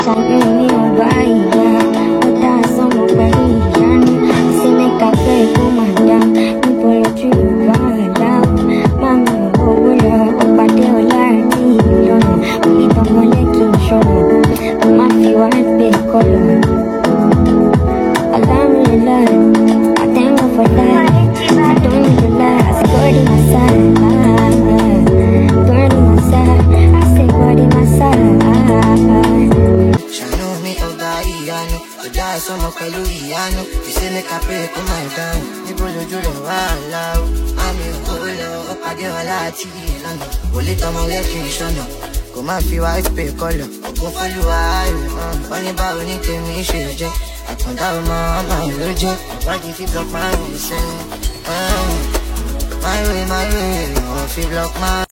Shiny on Bahia, but that's on my Bahia. Say make a pay for my down, people are true, Mami, oh, but they will learn me, only don't want to keep showing. My few are big color. Alhamdulillah, I thank God for that. I don't need to lie, I say God in my side. God in my side, I say God in my side. Shano me oba iyanu, oda somo pẹ̀lú ìyanu. You say make I pray for my down. Níbo lójú rẹ̀ wá láwù. Mami ò lọ, ó pàdé ọlá àti ìlànà. Wòlé tọmọ lẹ́kìn ìṣọ̀nà. Kò má fi wá ìpè kọlọ̀. Ògùn fólúwa ayò. Wọ́n ní báwo ní tèmi ṣe jẹ́. Àkàndá ọmọ ìlú jẹ́. Àwádìí fi block my way sẹ́yìn. My way, wọ́n fi block my